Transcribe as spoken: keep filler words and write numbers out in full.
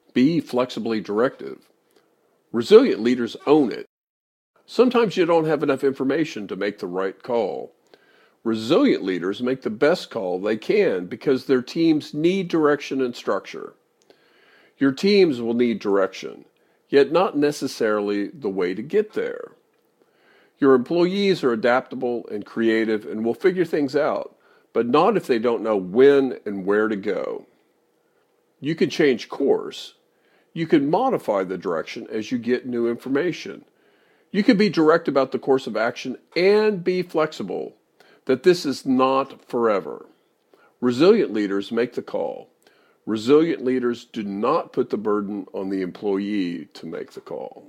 Be flexibly directive. Resilient leaders own it. Sometimes you don't have enough information to make the right call. Resilient leaders make the best call they can because their teams need direction and structure. Your teams will need direction, yet not necessarily the way to get there. Your employees are adaptable and creative and will figure things out, but not if they don't know when and where to go. You can change course. You can modify the direction as you get new information. You can be direct about the course of action and be flexible that this is not forever. Resilient leaders make the call. Resilient leaders do not put the burden on the employee to make the call.